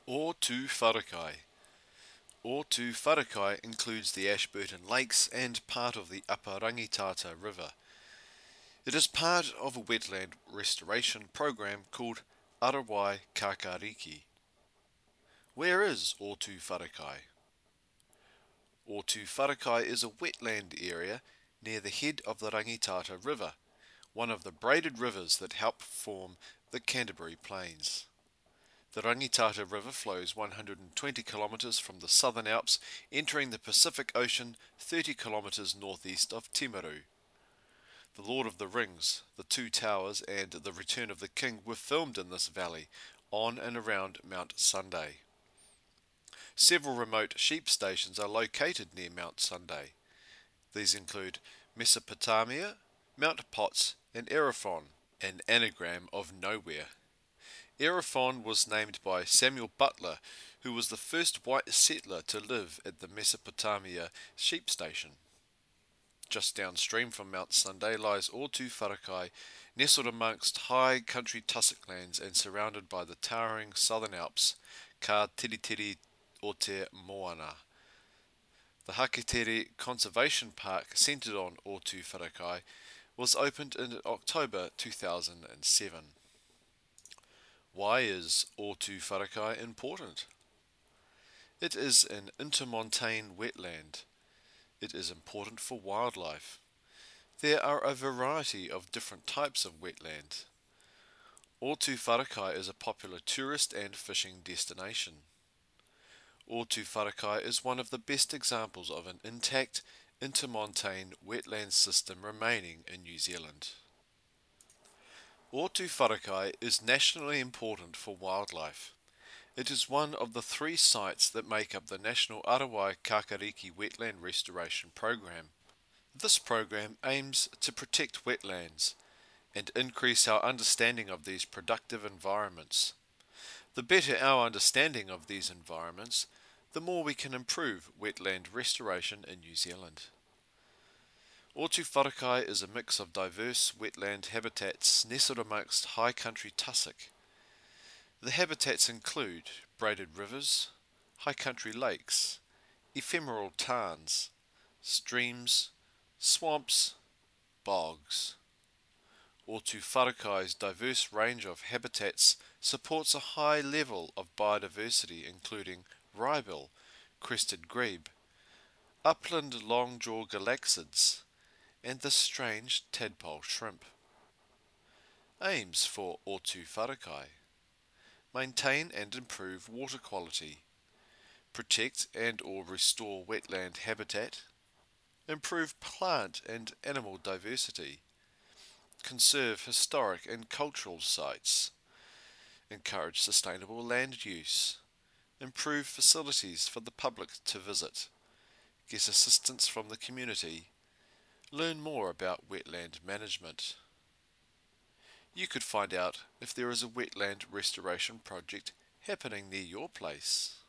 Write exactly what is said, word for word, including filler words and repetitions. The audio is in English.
Otu Wharakai. Otu Wharakai includes the Ashburton Lakes and part of the Upper Rangitata River. It is part of a wetland restoration program called Arawai Kakariki. Where is Otu Wharakai? Otu Wharakai is a wetland area near the head of the Rangitata River, one of the braided rivers that help form the Canterbury Plains. The Rangitata River flows one hundred twenty kilometres from the Southern Alps, entering the Pacific Ocean thirty kilometres northeast of Timaru. The Lord of the Rings, The Two Towers and The Return of the King were filmed in this valley, on and around Mount Sunday. Several remote sheep stations are located near Mount Sunday. These include Mesopotamia, Mount Potts and Eriphon, an anagram of nowhere. Eriphon was named by Samuel Butler, who was the first white settler to live at the Mesopotamia sheep station. Just downstream from Mount Sunday lies Otu Wharakai, nestled amongst high country tussock lands and surrounded by the towering southern Alps, Ka Tiritiri o te Moana. The Haketere Conservation Park, centred on Otu Wharakai, was opened in October two thousand seven. Why is Otu Wharakai important? It is an intermontane wetland. It is important for wildlife. There are a variety of different types of wetland. Otu Wharakai is a popular tourist and fishing destination. Otu Wharakai is one of the best examples of an intact, intermontane wetland system remaining in New Zealand. Otu Wharakai is nationally important for wildlife. It is one of the three sites that make up the National Arawai Kakariki Wetland Restoration Program. This program aims to protect wetlands and increase our understanding of these productive environments. The better our understanding of these environments, the more we can improve wetland restoration in New Zealand. Otu Wharakai is a mix of diverse wetland habitats nestled amongst high country tussock. The habitats include braided rivers, high country lakes, ephemeral tarns, streams, swamps, bogs. Otu Wharakai's diverse range of habitats supports a high level of biodiversity including wrybill, crested grebe, upland longjaw galaxids, and the strange tadpole shrimp. Aims for Otu Wharakai: maintain and improve water quality, protect and or restore wetland habitat, improve plant and animal diversity, conserve historic and cultural sites, encourage sustainable land use, improve facilities for the public to visit, get assistance from the community, learn more about wetland management. You could find out if there is a wetland restoration project happening near your place.